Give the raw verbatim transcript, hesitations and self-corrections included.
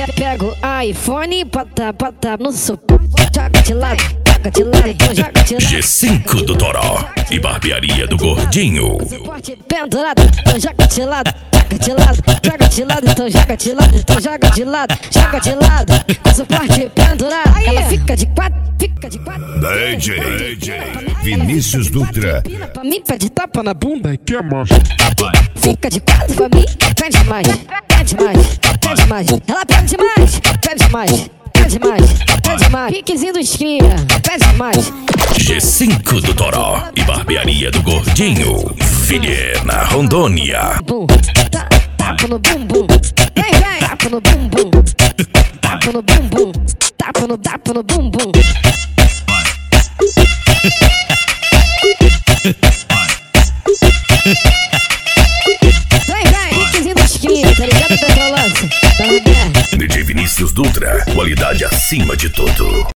Pega o iPhone, bota, bota no suporte, joga de lado, joga de lado, então joga de lado. G cinco do Toró e Barbearia do Gordinho. Suporte pendurado, então joga de lado, joga de lado, joga de lado, então joga de lado, então joga de lado, joga de lado. Com suporte pendurado, ela fica de quatro, fica de quatro. D J, D J Vinícius Dutra. Pra mim, pede tapa na bunda e que mais? Fica de quatro pra mim, pede mais, pede mais, pede mais. Ela pede mais, pede mais, pede mais, pede mais. Piquezinho do esquina, pede mais. G cinco do Toró e Barbearia do Gordinho. Vilhena, Rondônia. Bum, tá, tapa no bumbum. Vem, vem, tapa no bumbum. Tapa no bumbum. Tapa no, tapa no bumbum. Vem, vem, piquezinho do esquina, tá ligado, Petrolance? D J Vinícius Dutra, qualidade acima de tudo.